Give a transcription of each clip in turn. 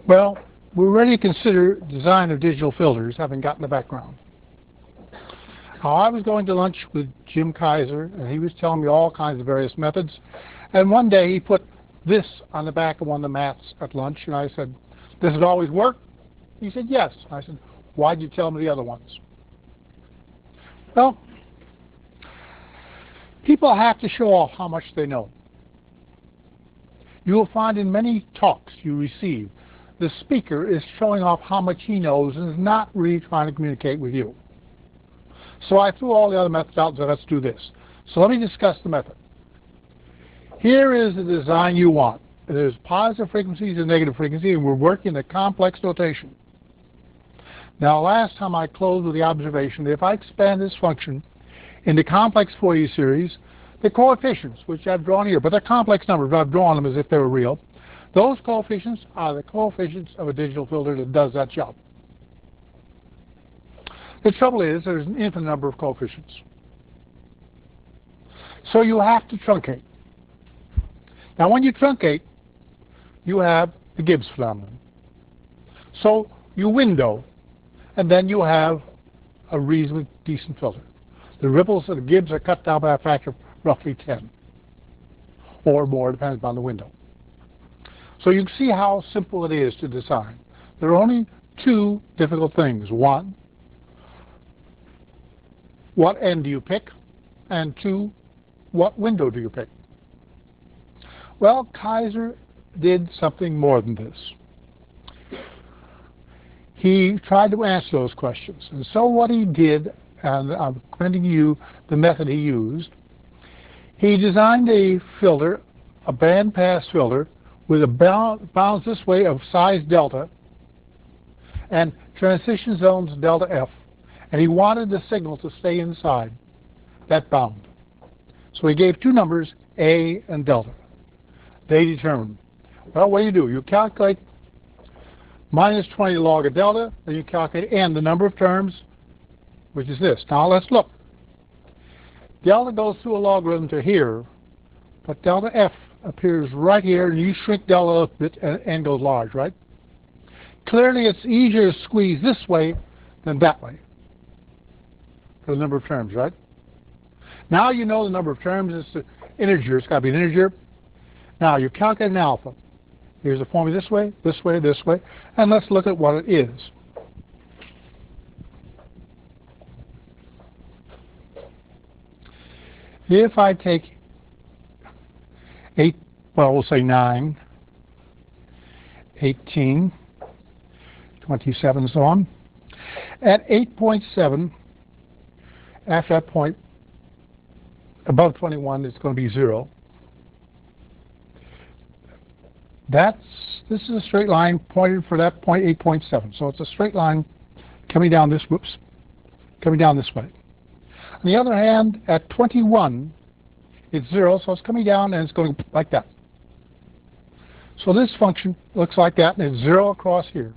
Well, we're ready to consider design of digital filters, having gotten the background. Now, I was going to lunch with Jim Kaiser, and he was telling me all kinds of various methods. And one day he put this on the back of one of the mats at lunch, and I said, "Does it always work?" He said, "Yes." I said, "Why'd you tell me the other ones?" Well, people have to show off how much they know. You will find in many talks you receive, the speaker is showing off how much he knows and is not really trying to communicate with you. So I threw all the other methods out and said, let's do this. So let me discuss the method. Here is the design you want. There's positive frequencies and negative frequencies, and we're working a complex notation. Now, last time I closed with the observation that if I expand this function into complex Fourier series, the coefficients, which I've drawn here, but they're complex numbers, but I've drawn them as if they were real, those coefficients are the coefficients of a digital filter that does that job. The trouble is there's an infinite number of coefficients. So you have to truncate. Now when you truncate, you have the Gibbs phenomenon. So you window, and then you have a reasonably decent filter. The ripples of the Gibbs are cut down by a factor of roughly 10 or more, depending upon the window. So you can see how simple it is to design. There are only two difficult things. One, what end do you pick? And two, what window do you pick? Well, Kaiser did something more than this. He tried to answer those questions. And so what he did, and I'm commending you the method he used, he designed a filter, a bandpass filter, with a bounds this way of size delta and transition zones delta F. And he wanted the signal to stay inside that bound. So he gave two numbers, A and delta. They determined. Well, what do? You calculate minus 20 log of delta, then you calculate n, the number of terms, which is this. Now let's look. Delta goes through a logarithm to here, but delta F appears right here, and you shrink delta a bit, and n goes large, right? Clearly, it's easier to squeeze this way than that way for the number of terms, right? Now you know the number of terms is the integer. It's got to be an integer. Now you calculate an alpha. Here's the formula this way, this way, this way, and let's look at what it is. If I take 8, well, we'll say 9, 18, 27, and so on. At 8.7, after that point, above 21, it's going to be 0. This is a straight line pointed for that point, 8.7. So it's a straight line coming down this, coming down this way. On the other hand, at 21, it's 0, so it's coming down and it's going like that. So this function looks like that, and it's 0 across here.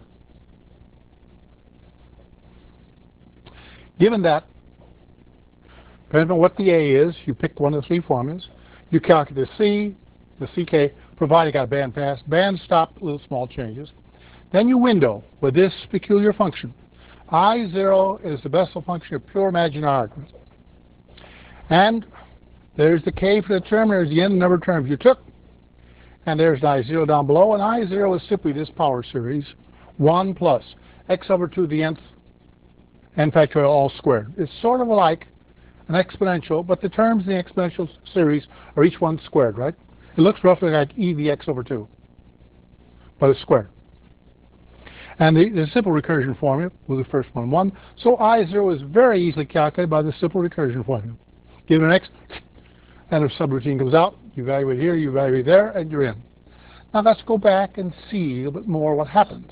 Given that, depending on what the A is, you pick one of the three formulas. You calculate the C, the CK, provided you got a band pass, band stop, little small changes. Then you window with this peculiar function. I0 is the Bessel function of pure imaginary argument. And there's the K for the term, there's the n, the number of terms you took, and there's I0 down below, and I0 is simply this power series, 1 plus x over 2 to the nth, n factorial all squared. It's sort of like an exponential, but the terms in the exponential series are each one squared, right? It looks roughly like e to the x over 2, but it's squared. And the simple recursion formula with the first one, 1. So I0 is very easily calculated by the simple recursion formula. Give it an x, and if subroutine comes out, you evaluate here, you evaluate there, and you're in. Now let's go back and see a little bit more what happens.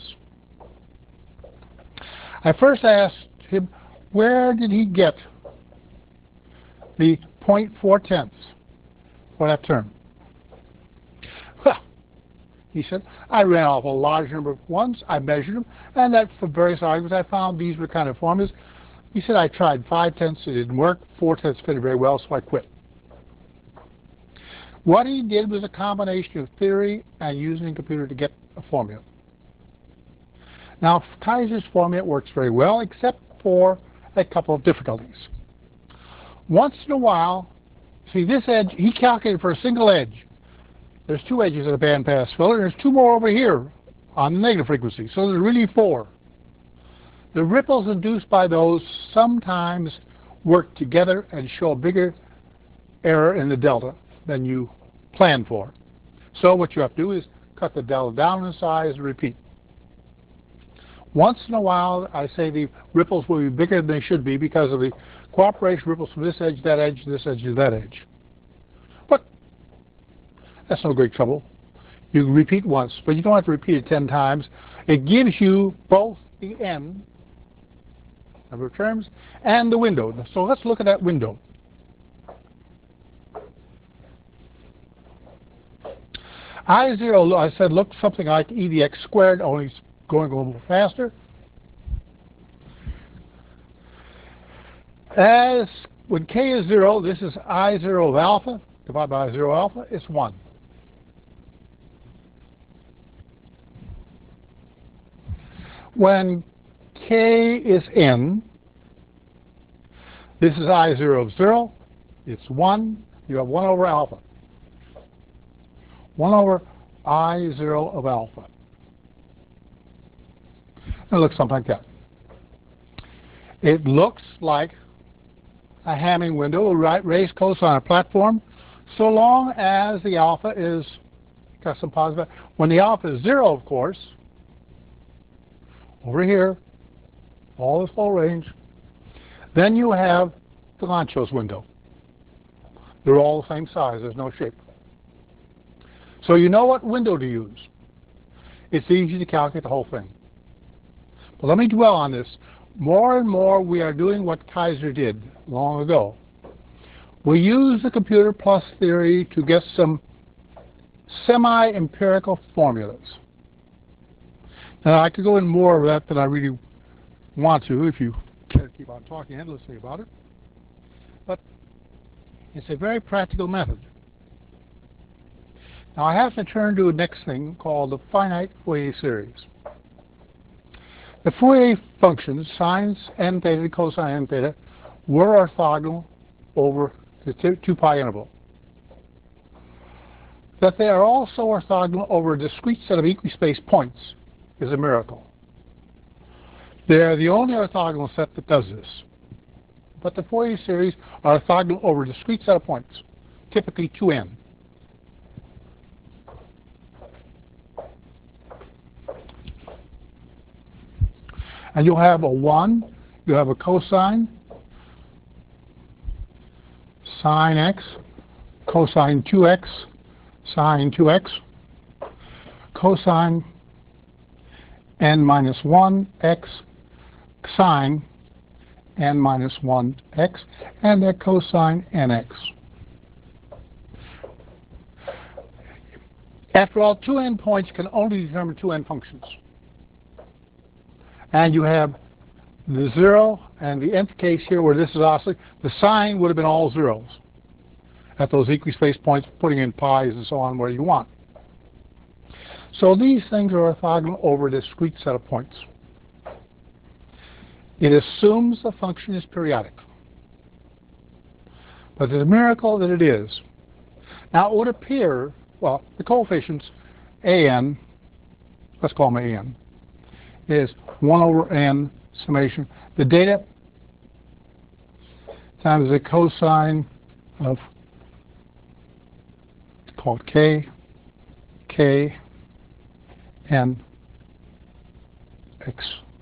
I first asked him, where did he get the 0.4 for that term? Well, he said, I ran off a large number of ones, I measured them, and that for various arguments I found these were kind of formulas. He said, I tried 5/10, it didn't work, 4/10 fitted very well, so I quit. What he did was a combination of theory and using a computer to get a formula. Now, Kaiser's formula works very well, except for a couple of difficulties. Once in a while, see this edge, he calculated for a single edge. There's two edges of a bandpass filter, and there's two more over here on the negative frequency, so there's really four. The ripples induced by those sometimes work together and show a bigger error in the delta than you planned for. So what you have to do is cut the delta down in size and repeat. Once in a while, I say the ripples will be bigger than they should be because of the cooperation ripples from this edge, that edge, this edge, to that edge. But that's no great trouble. You can repeat once, but you don't have to repeat it 10 times. It gives you both the n, number of terms, and the window. So let's look at that window. I0, I said, looked something like e to the x squared, only going a little faster. As when k is 0, this is I0 of alpha, divided by I0 alpha, is 1. When k is n, this is I0 of 0, it's 1, you have 1 over alpha. 1 over I0 of alpha. It looks something like that. It looks like a Hamming window, a raised cosine platform, so long as the alpha is got some positive. When the alpha is 0, of course, over here, all this whole range, then you have the Lanczos window. They're all the same size. There's no shape. So you know what window to use. It's easy to calculate the whole thing. But let me dwell on this. More and more we are doing what Kaiser did long ago. We use the computer plus theory to get some semi-empirical formulas. Now I could go in more of that than I really want to if you care to keep on talking endlessly about it. But it's a very practical method. Now I have to turn to the next thing called the finite Fourier series. The Fourier functions, sines n theta and cosine n theta, were orthogonal over the 2 pi interval. That they are also orthogonal over a discrete set of equispaced points is a miracle. They are the only orthogonal set that does this. But the Fourier series are orthogonal over a discrete set of points, typically 2n. And you'll have a 1, you'll have a cosine, sine x, cosine 2x, sine 2x, cosine n minus 1 x, sine n minus 1 x, and a cosine nx. After all, 2n points can only determine 2n functions. And you have the 0 and the nth case here where this is oscillating. The sine would have been all zeros at those equispaced points, putting in pi's and so on where you want. So these things are orthogonal over a discrete set of points. It assumes the function is periodic. But it's a miracle that it is. Now it would appear, well, the coefficients an, let's call them an, is 1 over n summation. The data times the cosine of, called k, n, x.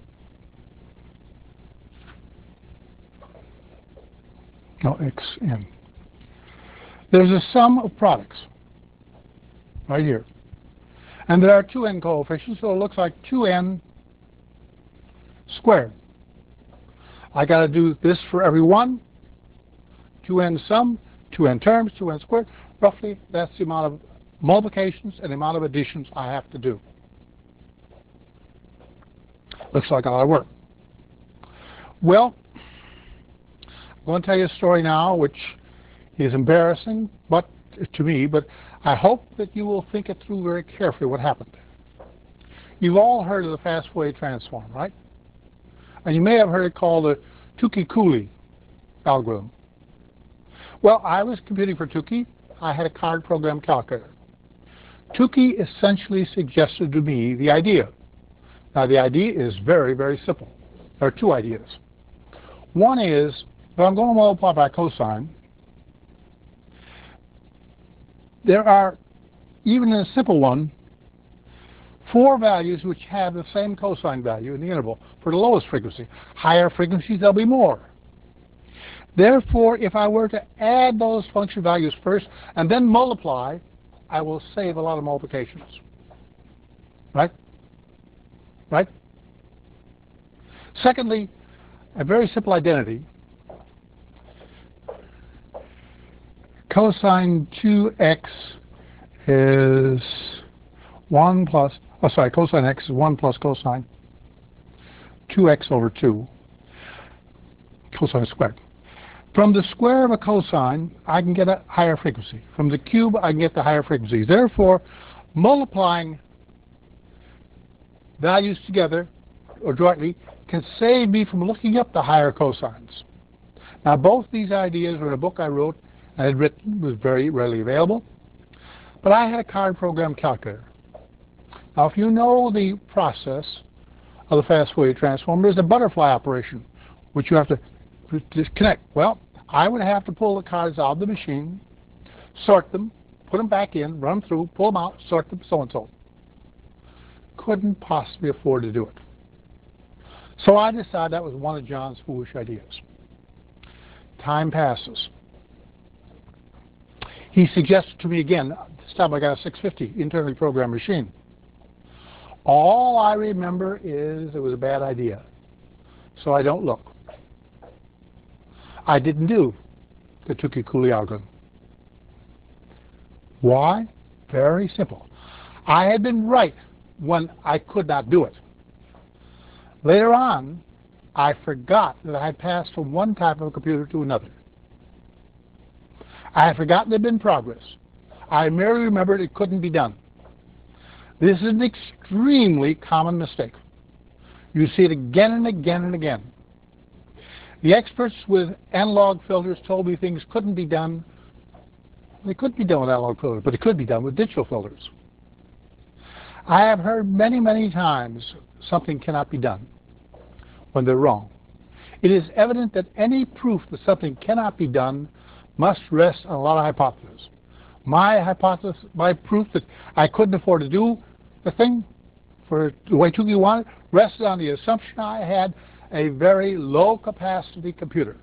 No, x, n. There's a sum of products right here. And there are 2n coefficients, so it looks like 2n squared. I got to do this for every one. 2n sum, 2n terms, 2n squared. Roughly, that's the amount of multiplications and the amount of additions I have to do. Looks like a lot of work. Well, I'm going to tell you a story now which is embarrassing to me, but I hope that you will think it through very carefully what happened. You've all heard of the fast Fourier transform, right? And you may have heard it called the Tukey-Cooley algorithm. Well, I was computing for Tukey. I had a card program calculator. Tukey essentially suggested to me the idea. Now, the idea is very, very simple. There are two ideas. One is, if I'm going to multiply by cosine, there are, even in a simple one, 4 values which have the same cosine value in the interval for the lowest frequency. Higher frequencies, there'll be more. Therefore, if I were to add those function values first and then multiply, I will save a lot of multiplications. Right? Right? Secondly, a very simple identity. Cosine 2x is 1 plus, cosine x is 1 plus cosine 2x over 2, cosine squared. From the square of a cosine, I can get a higher frequency. From the cube, I can get the higher frequencies. Therefore, multiplying values together or jointly can save me from looking up the higher cosines. Now, both these ideas were in a book I wrote and had written, was very readily available, but I had a card program calculator. Now, if you know the process of the fast Fourier transform, there's a butterfly operation, which you have to disconnect. Well, I would have to pull the cards out of the machine, sort them, put them back in, run them through, pull them out, sort them, so and so. Couldn't possibly afford to do it. So I decided that was one of John's foolish ideas. Time passes. He suggested to me again, this time I got a 650 internally programmed machine. All I remember is it was a bad idea, so I don't look. I didn't do the Tukey-Cooley algorithm. Why? Very simple. I had been right when I could not do it. Later on, I forgot that I had passed from one type of computer to another. I had forgotten it had been progress. I merely remembered it couldn't be done. This is an extremely common mistake. You see it again and again and again. The experts with analog filters told me things couldn't be done. They couldn't be done with analog filters, but it could be done with digital filters. I have heard many, many times something cannot be done when they're wrong. It is evident that any proof that something cannot be done must rest on a lot of hypotheses. My hypothesis, my proof that I couldn't afford to do the thing for the way Tukey wanted, rested on the assumption I had a very low capacity computer.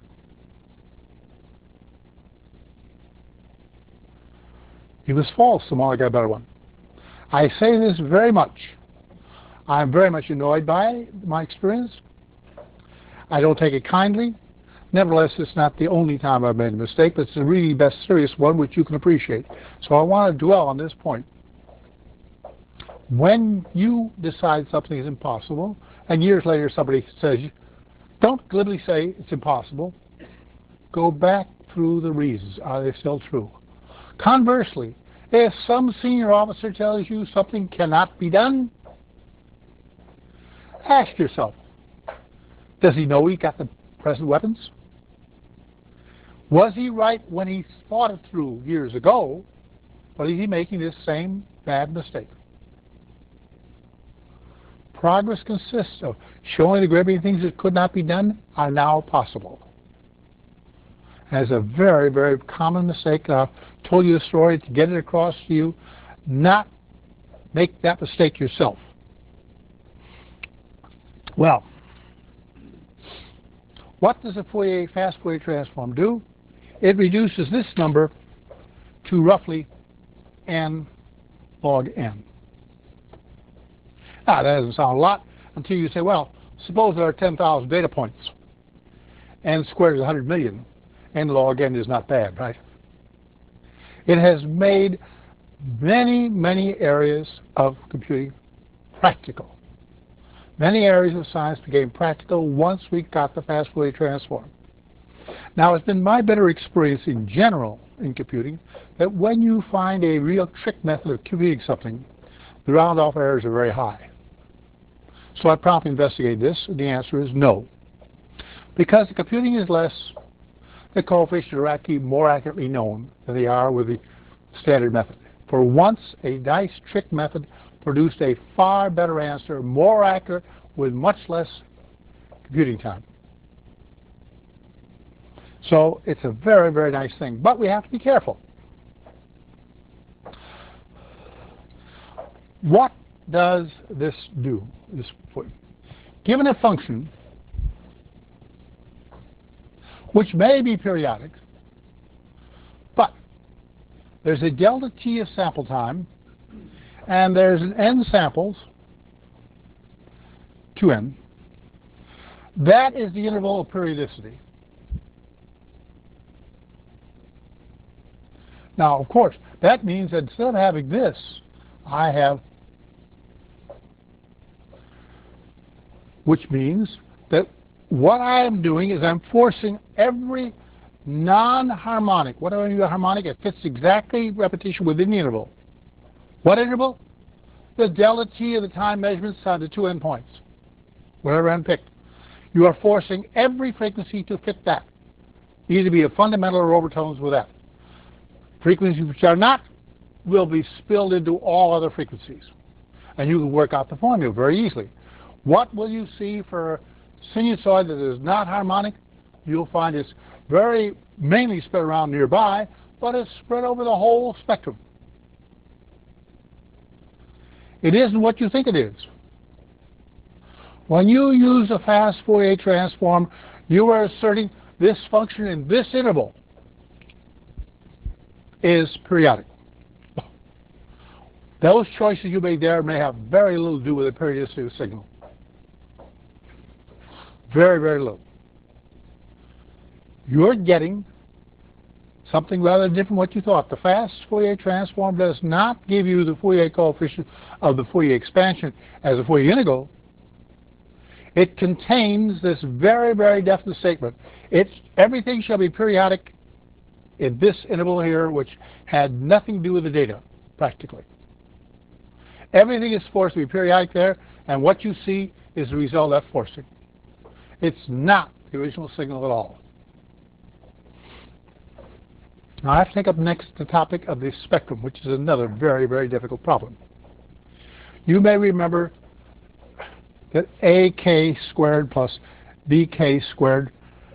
It was false the moment I got a better one. I say this very much. I'm very much annoyed by my experience. I don't take it kindly. Nevertheless, it's not the only time I've made a mistake, but it's the really best serious one which you can appreciate. So I want to dwell on this point. When you decide something is impossible, and years later somebody says, don't glibly say it's impossible. Go back through the reasons. Are they still true? Conversely, if some senior officer tells you something cannot be done, ask yourself, does he know he got the present weapons? Was he right when he thought it through years ago, or is he making this same bad mistake? Progress consists of showing the gripping things that could not be done are now possible. As a very, very common mistake, I've told you a story to get it across to you, not make that mistake yourself. Well, what does a fast Fourier transform do? It reduces this number to roughly n log n. Now, that doesn't sound a lot until you say, well, suppose there are 10,000 data points. N squared is 100 million. N log n is not bad, right? It has made many, many areas of computing practical. Many areas of science became practical once we got the fast Fourier transform. Now, it's been my better experience in general in computing that when you find a real trick method of computing something, the round-off errors are very high. So I promptly investigated this, and the answer is no. Because the computing is less, the coefficients are actually more accurately known than they are with the standard method. For once, a nice trick method produced a far better answer, more accurate, with much less computing time. So it's a very, very nice thing. But we have to be careful. What does this do? Given a function which may be periodic, but there's a delta t of sample time, and there's an n samples, 2n. That is the interval of periodicity. Now, of course, that means that instead of having this, I have, which means that what I am doing is I'm forcing every non-harmonic. What do I mean by harmonic? It fits exactly repetition within the interval. What interval? The delta t of the time measurements on the two endpoints, whatever end picked. You are forcing every frequency to fit that, either be a fundamental or overtones with that. Frequencies which are not will be spilled into all other frequencies. And you can work out the formula very easily. What will you see for sinusoid that is not harmonic? You'll find it's very mainly spread around nearby, but it's spread over the whole spectrum. It isn't what you think it is. When you use a fast Fourier transform, you are asserting this function in this interval is periodic. Those choices you made there may have very little to do with the periodicity of the signal. Very, very little. You're getting something rather different from what you thought. The fast Fourier transform does not give you the Fourier coefficient of the Fourier expansion as a Fourier integral. It contains this very, very definite statement. Everything shall be periodic in this interval here, which had nothing to do with the data, practically. Everything is forced to be periodic there, and what you see is the result of that forcing. It's not the original signal at all. Now I have to take up next the topic of the spectrum, which is another very, very difficult problem. You may remember that AK squared plus BK squared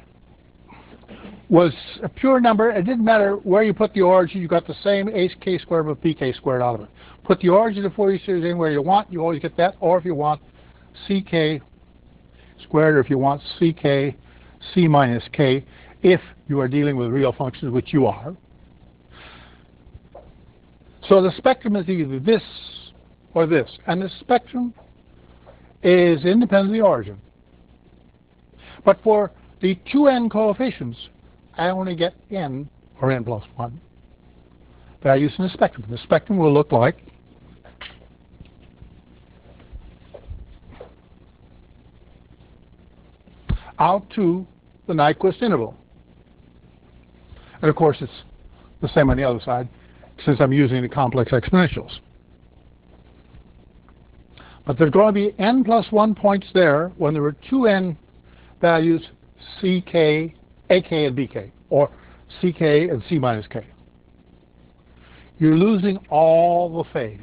was a pure number. It didn't matter where you put the origin, you got the same AK squared with BK squared out of it. Put the origin of the Fourier series anywhere you want, you always get that, or if you want CK squared, or if you want CK C minus K, if you are dealing with real functions, which you are. So the spectrum is either this or this, and the spectrum is independent of the origin. But for the 2n coefficients, I only get n, or n plus 1, values in the spectrum. The spectrum will look like out to the Nyquist interval. And of course, it's the same on the other side, since I'm using the complex exponentials. But there's going to be n plus 1 points there when there are 2n values, CK, AK, and BK, or CK and C minus K. You're losing all the phase.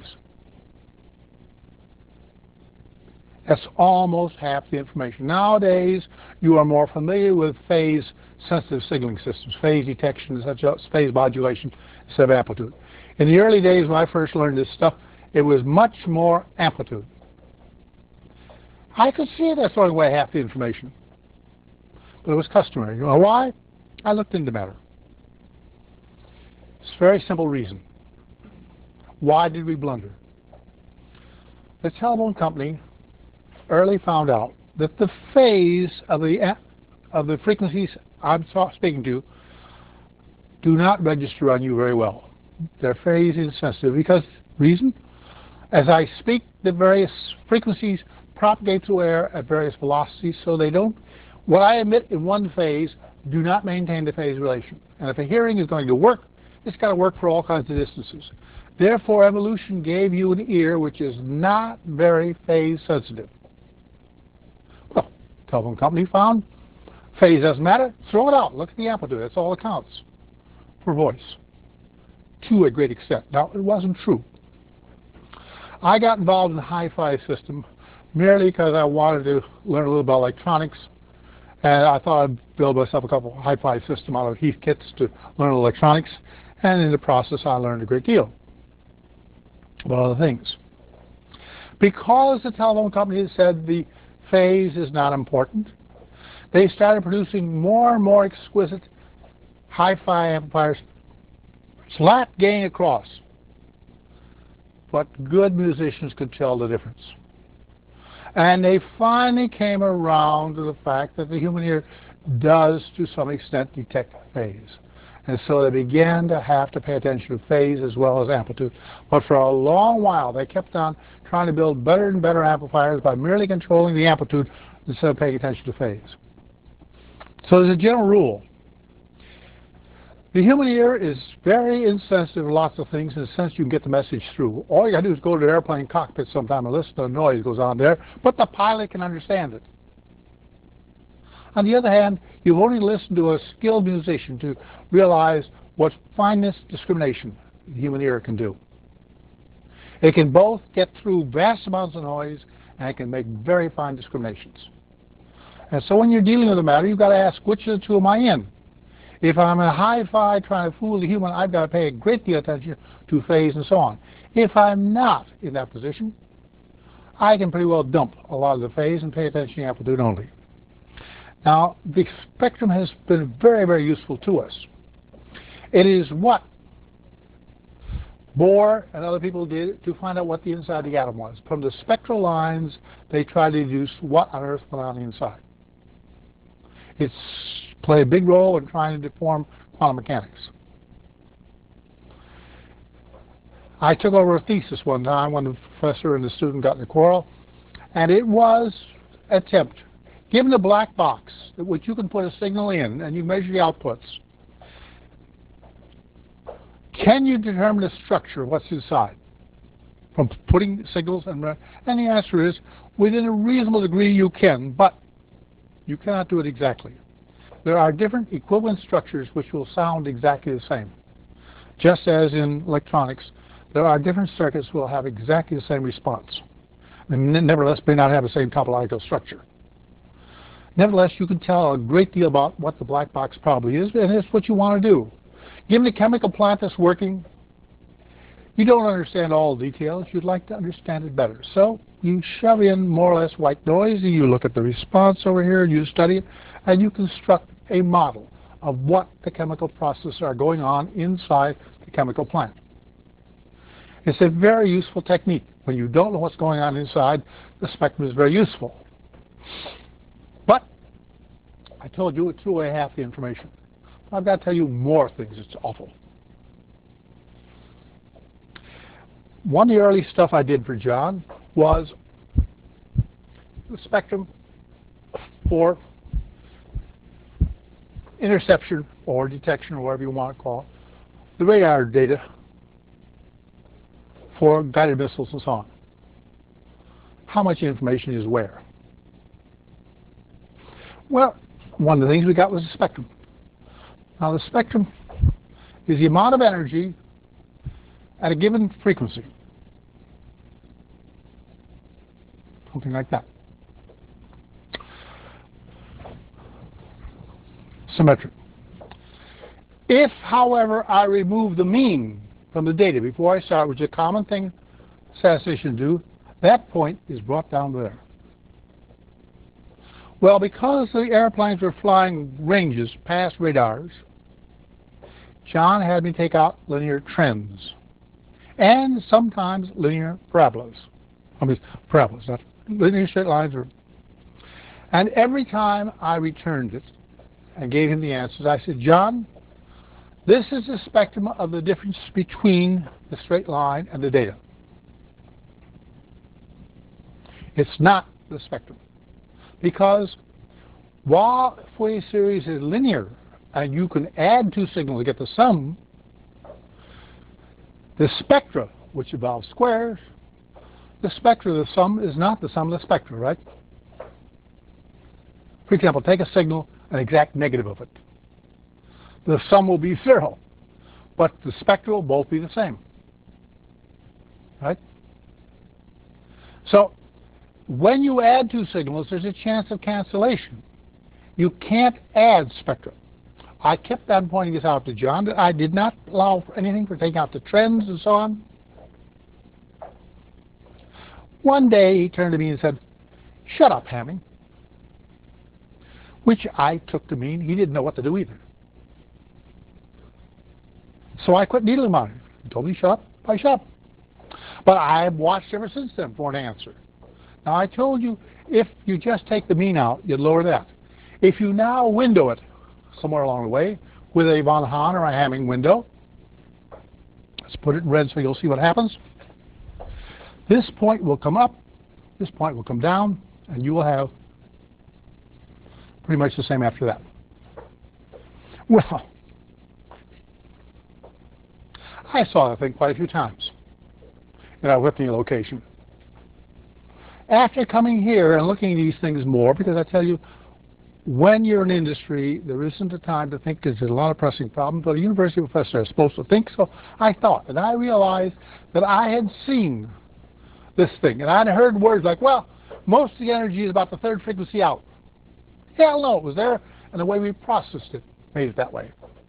That's almost half the information. Nowadays, you are more familiar with phase-sensitive signaling systems, phase detection, such as phase modulation instead of amplitude. In the early days when I first learned this stuff, it was much more amplitude. I could see that's throwing away half the information. But it was customary. You know why? I looked into the matter. It's a very simple reason. Why did we blunder? The telephone company early found out that the phase of the frequencies I'm speaking to do not register on you very well. They're phase insensitive because, reason? As I speak, the various frequencies propagate through air at various velocities, so they don't, what I emit in one phase do not maintain the phase relation. And if a hearing is going to work, it's got to work for all kinds of distances. Therefore, evolution gave you an ear which is not very phase sensitive. telephone company found phase doesn't matter, throw it out, look at the amplitude, that's all that counts for voice, to a great extent. Now, it wasn't true. I got involved in the hi-fi system merely because I wanted to learn a little about electronics, and I thought I'd build myself a couple of hi-fi system out of Heath kits to learn electronics, and in the process I learned a great deal about other things. Because the telephone company said the phase is not important, they started producing more and more exquisite hi-fi amplifiers, slap gain across. But good musicians could tell the difference. And they finally came around to the fact that the human ear does, to some extent, detect phase. And so they began to have to pay attention to phase as well as amplitude. But for a long while, they kept on trying to build better and better amplifiers by merely controlling the amplitude instead of paying attention to phase. So there's a general rule. The human ear is very insensitive to lots of things in the sense you can get the message through. All you got to do is go to the airplane cockpit sometime and listen to the noise that goes on there, but the pilot can understand it. On the other hand, you've only listened to a skilled musician to realize what fineness discrimination the human ear can do. It can both get through vast amounts of noise and it can make very fine discriminations. And so when you're dealing with the matter, you've got to ask, which of the two am I in? If I'm in a hi-fi trying to fool the human, I've got to pay a great deal of attention to phase and so on. If I'm not in that position, I can pretty well dump a lot of the phase and pay attention to amplitude only. Now, the spectrum has been very, very useful to us. It is what Bohr and other people did to find out what the inside of the atom was. From the spectral lines, they tried to deduce what on earth went on inside. It's played a big role in trying to deform quantum mechanics. I took over a thesis one time when the professor and the student got in a quarrel, and it was an attempt. Given a black box, which you can put a signal in and you measure the outputs, can you determine the structure of what's inside from putting signals in? And the answer is, within a reasonable degree you can, but you cannot do it exactly. There are different equivalent structures which will sound exactly the same. Just as in electronics, there are different circuits that will have exactly the same response. And nevertheless, may not have the same topological structure. Nevertheless, you can tell a great deal about what the black box probably is, and it's what you want to do. Given the chemical plant that's working, you don't understand all the details. You'd like to understand it better. So you shove in more or less white noise, and you look at the response over here, and you study it, and you construct a model of what the chemical processes are going on inside the chemical plant. It's a very useful technique. When you don't know what's going on inside, the spectrum is very useful. But I told you it threw away half the information. I've got to tell you more things. It's awful. One of the early stuff I did for John was the spectrum for interception or detection, or whatever you want to call it, the radar data for guided missiles and so on. How much information is where? Well, one of the things we got was the spectrum. Now, the spectrum is the amount of energy at a given frequency. Something like that. Symmetric. If, however, I remove the mean from the data before I start, which is a common thing statisticians do, that point is brought down there. Well, because the airplanes were flying ranges past radars, John had me take out linear trends and sometimes linear parabolas. I mean, parabolas, not linear straight lines. And every time I returned it and gave him the answers, I said, John, this is the spectrum of the difference between the straight line and the data. It's not the spectrum. Because while Fourier series is linear, and you can add two signals to get the sum, the spectra, which involves squares, the spectra of the sum is not the sum of the spectra, right? For example, take a signal, an exact negative of it. The sum will be 0, but the spectra will both be the same. Right? So when you add two signals, there's a chance of cancellation. You can't add spectra. I kept on pointing this out to John, that I did not allow for anything for taking out the trends and so on. One day he turned to me and said, "Shut up, Hamming," which I took to mean he didn't know what to do either. So I quit needling him on it. He told me, "Shut up," I shut up. But I've watched ever since then for an answer. Now I told you, if you just take the mean out, you'd lower that. If you now window it somewhere along the way with a von Hahn or a Hamming window, let's put it in red so you'll see what happens. This point will come up, this point will come down, and you will have pretty much the same after that. Well, I saw that thing quite a few times in our Whitney location. After coming here and looking at these things more, because I tell you, when you're in industry, there isn't a time to think because there's a lot of pressing problems, but a university professor is supposed to think, so I thought, and I realized that I had seen this thing, and I'd heard words like, well, most of the energy is about the third frequency out. Hell no, it was there, and the way we processed it made it that way.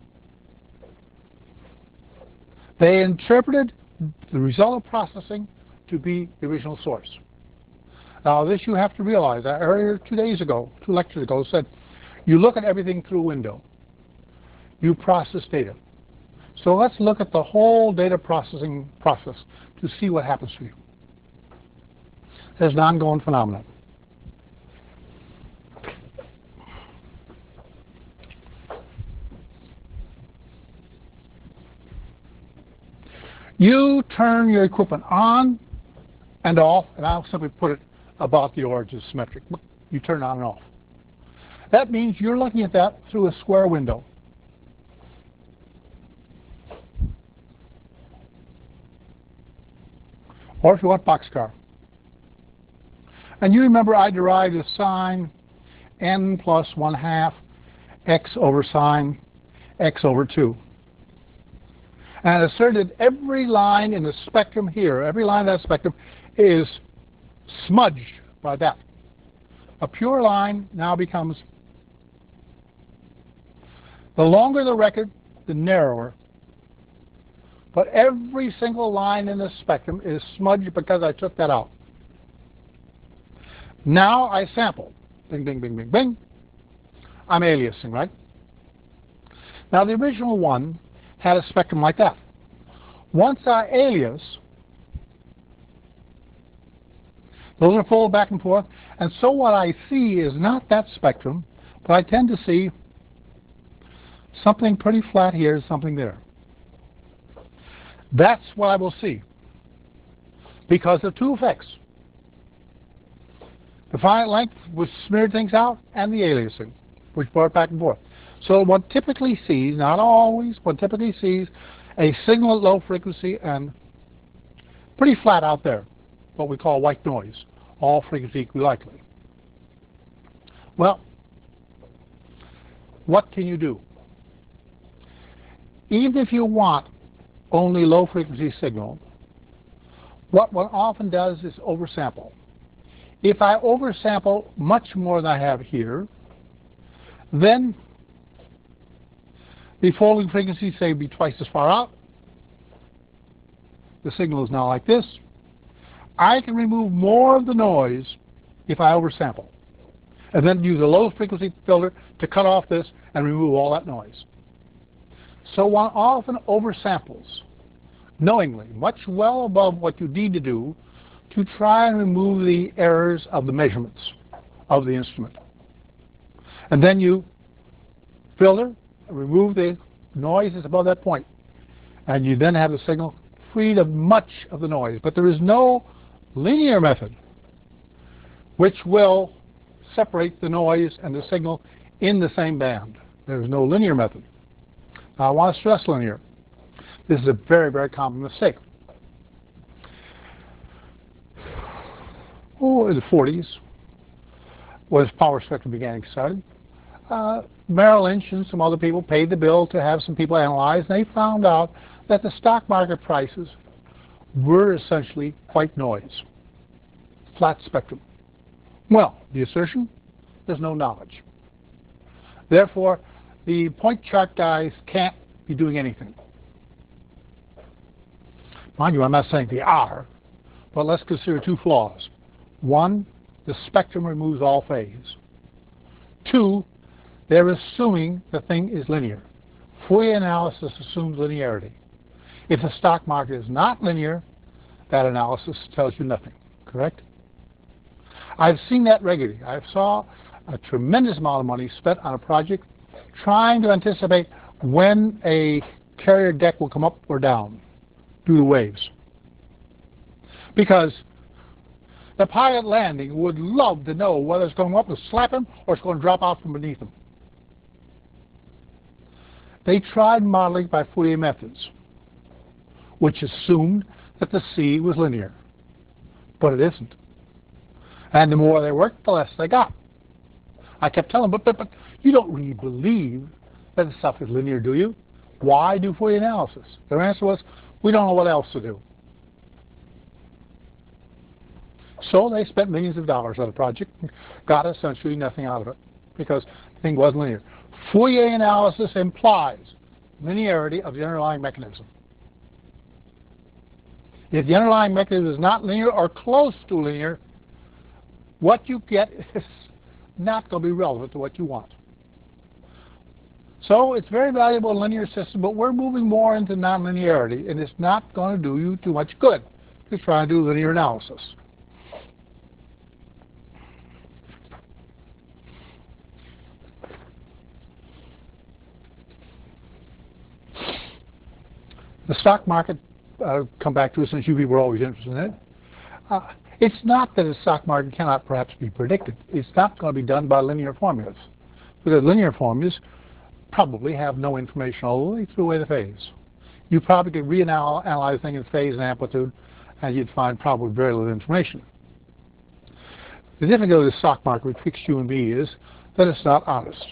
They interpreted the result of processing to be the original source. Now this you have to realize. I earlier 2 days ago, 2 lectures ago, said you look at everything through a window. You process data. So let's look at the whole data processing process to see what happens for you. There's an ongoing phenomenon. You turn your equipment on and off, and I'll simply put it about the origin symmetric. You turn it on and off. That means you're looking at that through a square window. Or if you want, boxcar. And you remember I derived the sine n plus 1/2 x over sine x over 2. And asserted every line in the spectrum here, every line of that spectrum is smudged by that. A pure line now becomes, the longer the record, the narrower. But every single line in the spectrum is smudged because I took that out. Now I sample. Bing, bing, bing, bing, bing. I'm aliasing, right? Now the original one had a spectrum like that. Once I alias, those are folded back and forth, and so what I see is not that spectrum, but I tend to see something pretty flat here, something there. That's what I will see because of two effects. The finite length, which smeared things out, and the aliasing, which brought it back and forth. So one typically sees, not always, one typically sees a signal at low frequency and pretty flat out there, what we call white noise, all frequencies equally likely. Well, what can you do? Even if you want only low frequency signal, what one often does is oversample. If I oversample much more than I have here, then the folding frequency, say, be twice as far out. The signal is now like this. I can remove more of the noise if I oversample, and then use a low frequency filter to cut off this and remove all that noise. So one often oversamples, knowingly, much well above what you need to do to try and remove the errors of the measurements of the instrument. And then you filter, remove the noises above that point, and you then have the signal freed of much of the noise. But there is no linear method which will separate the noise and the signal in the same band. There is no linear method. Now, I want to stress linear. This is a very, very common mistake. Oh, in the 40s, was power spectrum began getting started, Merrill Lynch and some other people paid the bill to have some people analyze, and they found out that the stock market prices were essentially white noise, flat spectrum. Well, the assertion, there's no knowledge. Therefore, the point chart guys can't be doing anything. Mind you, I'm not saying they are, but let's consider two flaws. One, the spectrum removes all phase. Two, they're assuming the thing is linear. Fourier analysis assumes linearity. If the stock market is not linear, that analysis tells you nothing, correct? I've seen that regularly. I saw a tremendous amount of money spent on a project trying to anticipate when a carrier deck will come up or down due to waves. Because the pilot landing would love to know whether it's going to go up and slap him or it's going to drop out from beneath him. They tried modeling by Fourier methods, which assumed that the sea was linear, but it isn't. And the more they worked, the less they got. I kept telling them, but you don't really believe that the stuff is linear, do you? Why do Fourier analysis? Their answer was, we don't know what else to do. So they spent millions of dollars on the project and got essentially nothing out of it because the thing wasn't linear. Fourier analysis implies linearity of the underlying mechanism. If the underlying mechanism is not linear or close to linear, what you get is not going to be relevant to what you want. So it's very valuable in linear system, but we're moving more into nonlinearity, and it's not going to do you too much good to try and do linear analysis. The stock market, come back to it since you people were always interested in it. It's not that the stock market cannot perhaps be predicted. It's not going to be done by linear formulas, because linear formulas probably have no information all the way through away the phase. You probably could reanalyze things in phase and amplitude, and you'd find probably very little information. The difficulty of the stock market betwixt you and me is that it's not honest.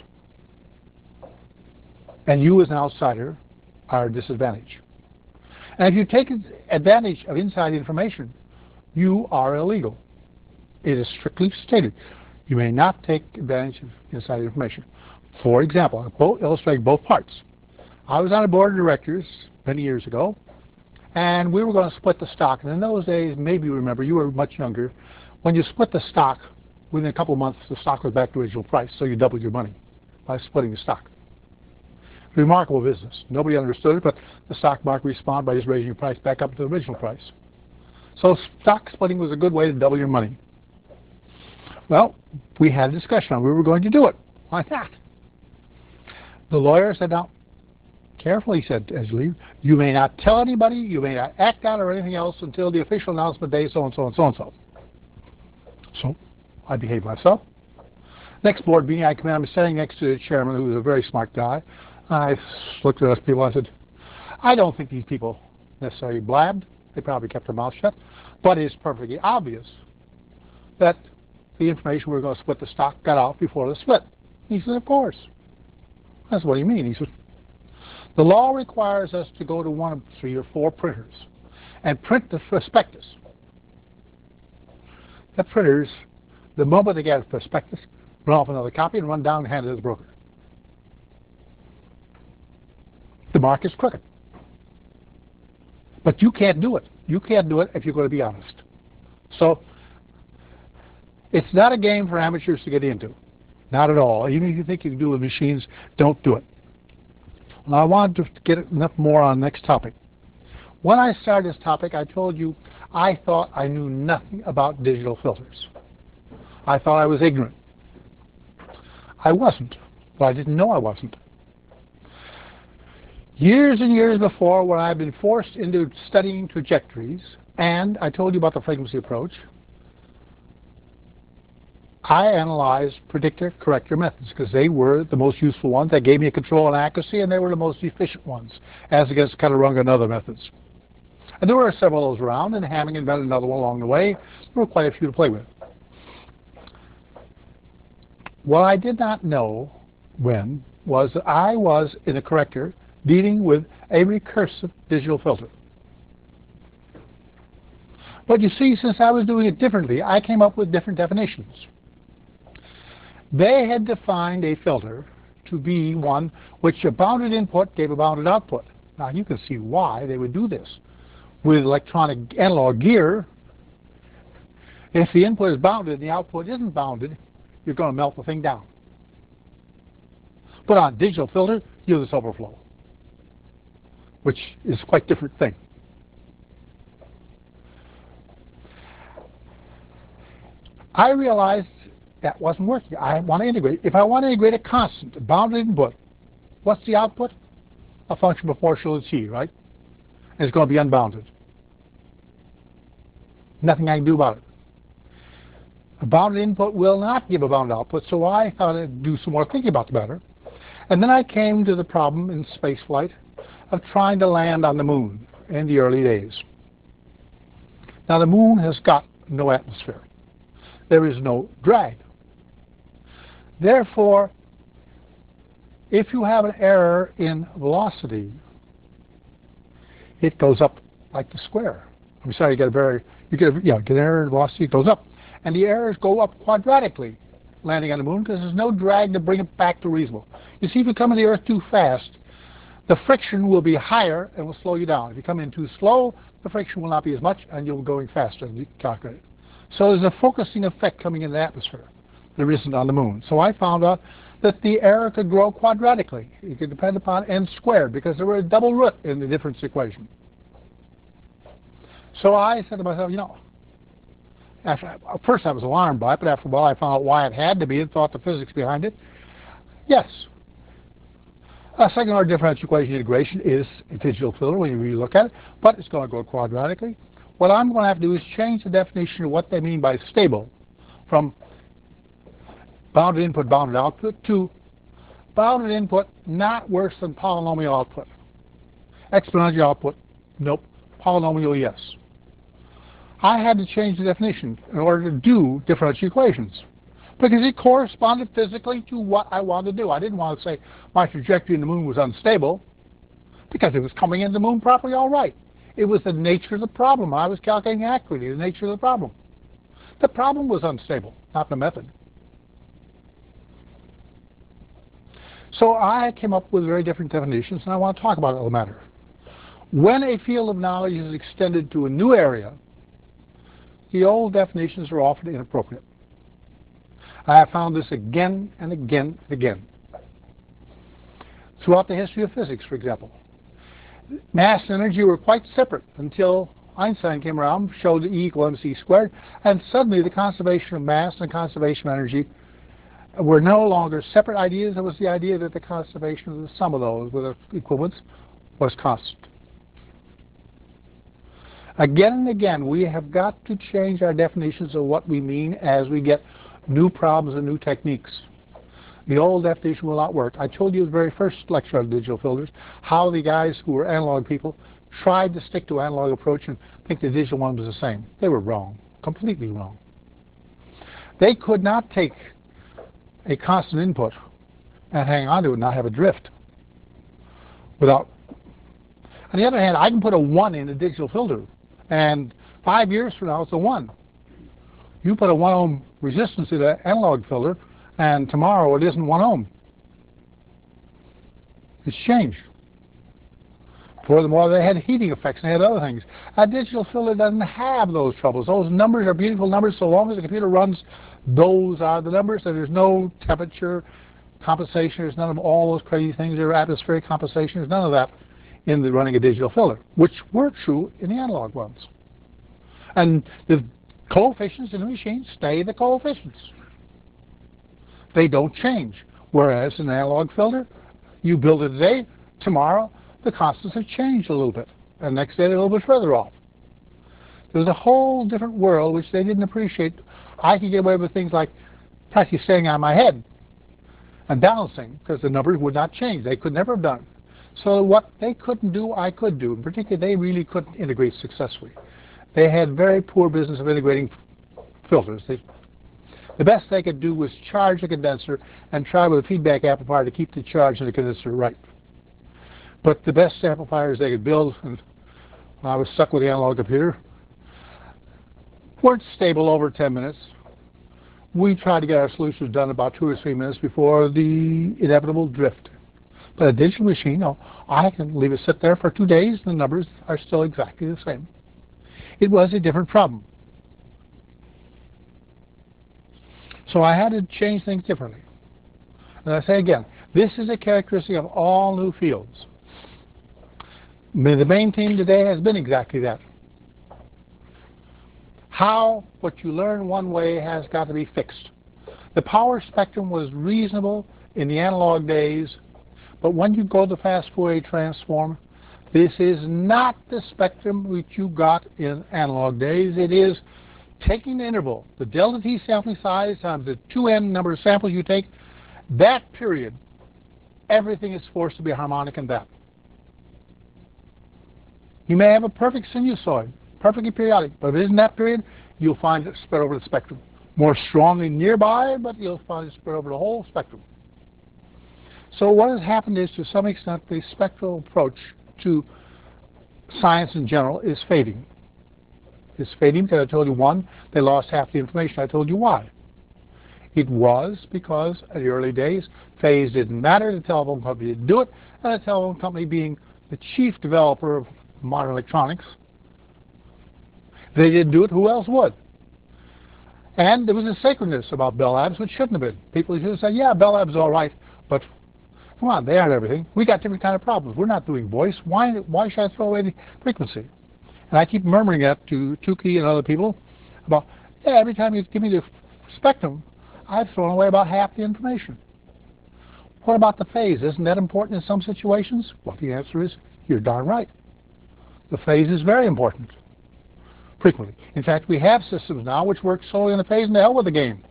And you as an outsider are at a disadvantage. And if you take advantage of inside information, you are illegal. It is strictly stated. You may not take advantage of inside information. For example, I'll illustrate both parts. I was on a board of directors many years ago, and we were going to split the stock. And in those days, maybe you remember, you were much younger, when you split the stock, within a couple of months, the stock was back to original price, so you doubled your money by splitting the stock. Remarkable business. Nobody understood it, but the stock market responded by just raising your price back up to the original price. So stock splitting was a good way to double your money. Well, we had a discussion on we were going to do it. Why not? The lawyer said, now, carefully, he said, as you leave, you may not tell anybody, you may not act out or anything else until the official announcement day, so and so and so and so. So I behaved myself. Next board meeting, I come in, I'm standing next to the chairman, who was a very smart guy. I looked at those people and I said, I don't think these people necessarily blabbed. They probably kept their mouth shut. But it's perfectly obvious that the information we were going to split the stock got out before the split. He said, of course. That's what he mean. He said, the law requires us to go to one of 3 or 4 printers and print the prospectus. The printers, the moment they get a prospectus, run off another copy and run down and hand it to the broker. The market's crooked. But you can't do it. You can't do it if you're going to be honest. So it's not a game for amateurs to get into. Not at all. Even if you think you can do it with machines, don't do it. Now, I wanted to get enough more on the next topic. When I started this topic, I told you I thought I knew nothing about digital filters. I thought I was ignorant. I wasn't, but I didn't know I wasn't. Years and years before, when I've been forced into studying trajectories, and I told you about the frequency approach, I analyzed predictor-corrector methods because they were the most useful ones. They gave me a control and accuracy, and they were the most efficient ones, as against Katarunga and other methods. And there were several of those around, and Hamming invented another one along the way. There were quite a few to play with. What I did not know when was that I was in a corrector dealing with a recursive digital filter. But you see, since I was doing it differently, I came up with different definitions. They had defined a filter to be one which a bounded input gave a bounded output. Now you can see why they would do this. With electronic analog gear, if the input is bounded and the output isn't bounded, you're going to melt the thing down. But on a digital filter, you have this overflow, which is quite a different thing. I realized that wasn't working. I want to integrate. If I want to integrate a constant, a bounded input, what's the output? A function proportional to t, right? And it's going to be unbounded. Nothing I can do about it. A bounded input will not give a bounded output, so I thought I'd do some more thinking about the matter. And then I came to the problem in spaceflight of trying to land on the moon in the early days. Now the moon has got no atmosphere. There is no drag. Therefore, if you have an error in velocity, it goes up like the square. I'm sorry, get an error in velocity, it goes up. And the errors go up quadratically landing on the moon because there's no drag to bring it back to reasonable. You see, if you come to the Earth too fast, the friction will be higher and will slow you down. If you come in too slow, the friction will not be as much and you'll be going faster than you calculate. So there's a focusing effect coming in the atmosphere. There isn't on the moon. So I found out that the error could grow quadratically. It could depend upon n squared because there were a double root in the difference equation. So I said to myself, you know, at first I was alarmed by it, but after a while I found out why it had to be and thought the physics behind it. Yes. A second-order differential equation integration is a digital filter when you really look at it, but it's going to go quadratically. What I'm going to have to do is change the definition of what they mean by stable from bounded input, bounded output to bounded input not worse than polynomial output. Exponential output, nope. Polynomial, yes. I had to change the definition in order to do differential equations because it corresponded physically to what I wanted to do. I didn't want to say my trajectory in the moon was unstable because it was coming in the moon properly all right. It was the nature of the problem. I was calculating accurately the nature of the problem. The problem was unstable, not the method. So I came up with very different definitions, and I want to talk about it in the matter. When a field of knowledge is extended to a new area, the old definitions are often inappropriate. I have found this again and again and again. Throughout the history of physics, for example. Mass and energy were quite separate until Einstein came around, showed E equal mc squared, and suddenly the conservation of mass and conservation of energy were no longer separate ideas. It was the idea that the conservation of the sum of those with equivalence was constant. Again and again, we have got to change our definitions of what we mean as we get new problems and new techniques. The old definition will not work. I told you in the very first lecture on digital filters how the guys who were analog people tried to stick to analog approach and think the digital one was the same. They were wrong, completely wrong. They could not take a constant input and hang on to it and not have a drift. On the other hand, I can put a 1 in a digital filter, and 5 years from now it's a 1. You put a 1 ohm resistance in an analog filter, and tomorrow it isn't 1 ohm. It's changed. Furthermore, they had heating effects and they had other things. A digital filter doesn't have those troubles. Those numbers are beautiful numbers. So long as the computer runs, those are the numbers, and there's no temperature compensation. There's none of all those crazy things. There are atmospheric compensation. There's none of that in the running a digital filter, which were true in the analog ones. And the coefficients in the machine stay the coefficients. They don't change. Whereas in an analog filter, you build it today, tomorrow, the constants have changed a little bit, and next day they're a little bit further off. There's a whole different world which they didn't appreciate. I could get away with things like practically staying on my head and balancing because the numbers would not change. They could never have done. So what they couldn't do, I could do. In particular, they really couldn't integrate successfully. They had very poor business of integrating filters. The best they could do was charge the condenser and try with a feedback amplifier to keep the charge in the condenser right. But the best amplifiers they could build, and I was stuck with the analog computer, weren't stable over 10 minutes. We tried to get our solutions done about 2 or 3 minutes before the inevitable drift. But a digital machine, no, I can leave it sit there for 2 days and the numbers are still exactly the same. It was a different problem. So I had to change things differently. And I say again, this is a characteristic of all new fields. The main theme today has been exactly that. How what you learn one way has got to be fixed. The power spectrum was reasonable in the analog days, but when you go to fast Fourier transform, this is not the spectrum which you got in analog days. It is taking the interval, the delta t sampling size times the 2n number of samples you take, that period, everything is forced to be harmonic in that. You may have a perfect sinusoid, perfectly periodic, but if it isn't that period, you'll find it spread over the spectrum. More strongly nearby, but you'll find it spread over the whole spectrum. So what has happened is, to some extent, the spectral approach to science in general is fading. It's fading because I told you, one, they lost half the information. I told you why. It was because in the early days, phase didn't matter, the telephone company didn't do it, and the telephone company being the chief developer of modern electronics, they didn't do it, who else would? And there was a sacredness about Bell Labs, which shouldn't have been. People should have said, yeah, Bell Labs is all right, but come on, they aren't everything. We got different kind of problems. We're not doing voice. Why should I throw away the frequency? And I keep murmuring that to Tukey and other people about, yeah, every time you give me the spectrum, I've thrown away about half the information. What about the phase? Isn't that important in some situations? Well, the answer is, you're darn right. The phase is very important, frequently. In fact, we have systems now which work solely on the phase, and the hell with the game.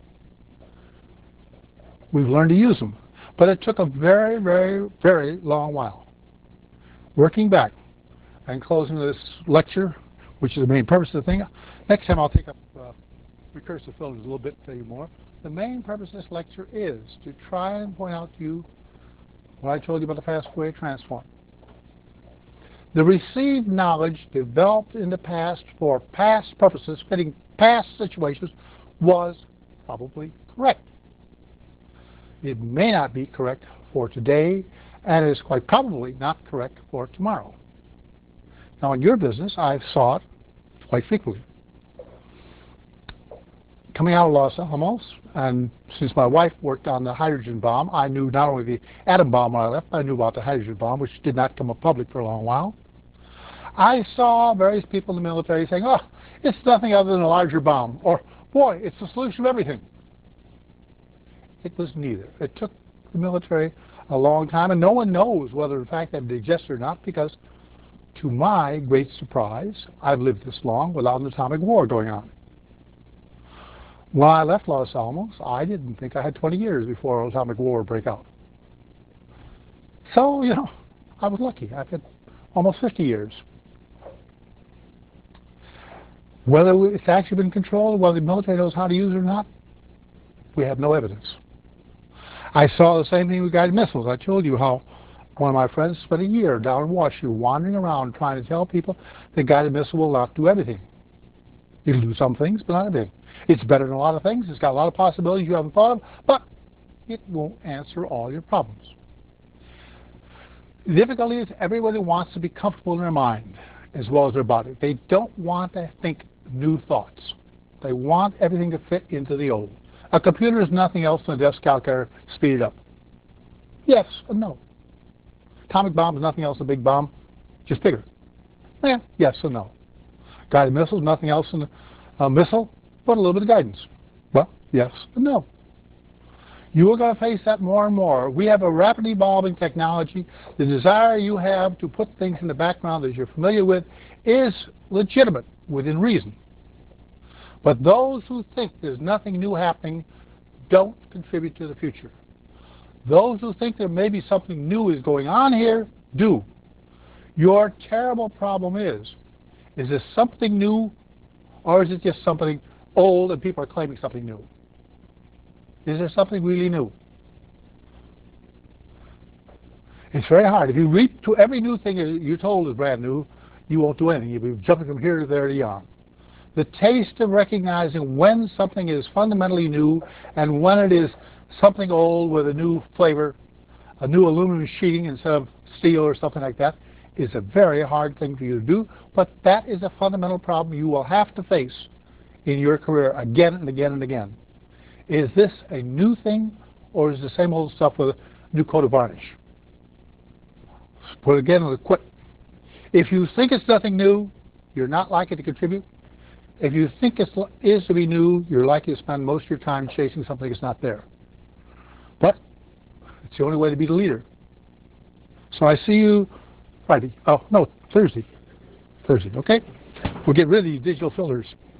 We've learned to use them. But it took a very, very, very long while. Working back and closing this lecture, which is the main purpose of the thing. Next time I'll take up recursive filters a little bit to tell you more. The main purpose of this lecture is to try and point out to you what I told you about the fast Fourier transform. The received knowledge developed in the past for past purposes, fitting past situations, was probably correct. It may not be correct for today, and it is quite probably not correct for tomorrow. Now, in your business, I saw it quite frequently. Coming out of Los Alamos, and since my wife worked on the hydrogen bomb, I knew not only the atom bomb when I left, I knew about the hydrogen bomb, which did not come up public for a long while. I saw various people in the military saying, oh, it's nothing other than a larger bomb, or, boy, it's the solution of everything. It was neither. It took the military a long time, and no one knows whether, in fact, that exists or not, because, to my great surprise, I've lived this long without an atomic war going on. When I left Los Alamos, I didn't think I had 20 years before an atomic war would break out. So, you know, I was lucky. I've had almost 50 years. Whether it's actually been controlled, whether the military knows how to use it or not, we have no evidence. I saw the same thing with guided missiles. I told you how one of my friends spent a year down in Washington wandering around trying to tell people that guided missile will not do everything. It'll do some things, but not everything. It's better than a lot of things. It's got a lot of possibilities you haven't thought of, but it won't answer all your problems. The difficulty is everybody wants to be comfortable in their mind as well as their body. They don't want to think new thoughts. They want everything to fit into the old. A computer is nothing else than a desk calculator speeded up. Yes and no. Atomic bomb is nothing else than a big bomb, just bigger. Yeah, yes and no. Guided missile is nothing else than a missile, but a little bit of guidance. Well, yes and no. You are going to face that more and more. We have a rapidly evolving technology. The desire you have to put things in the background that you're familiar with is legitimate, within reason. But those who think there's nothing new happening don't contribute to the future. Those who think there may be something new is going on here do. Your terrible problem is this something new, or is it just something old and people are claiming something new? Is there something really new? It's very hard. If you read to every new thing you're told is brand new, you won't do anything. You'll be jumping from here to there to yon. The taste of recognizing when something is fundamentally new and when it is something old with a new flavor, a new aluminum sheeting instead of steel or something like that, is a very hard thing for you to do, but that is a fundamental problem you will have to face in your career again and again and again. Is this a new thing, or is it the same old stuff with a new coat of varnish? Put it again with a quit. If you think it's nothing new, you're not likely to contribute. If you think it is to be new, you're likely to spend most of your time chasing something that's not there. But it's the only way to be the leader. So I see you Friday. Oh, no, Thursday. Thursday, okay? We'll get rid of these digital filters.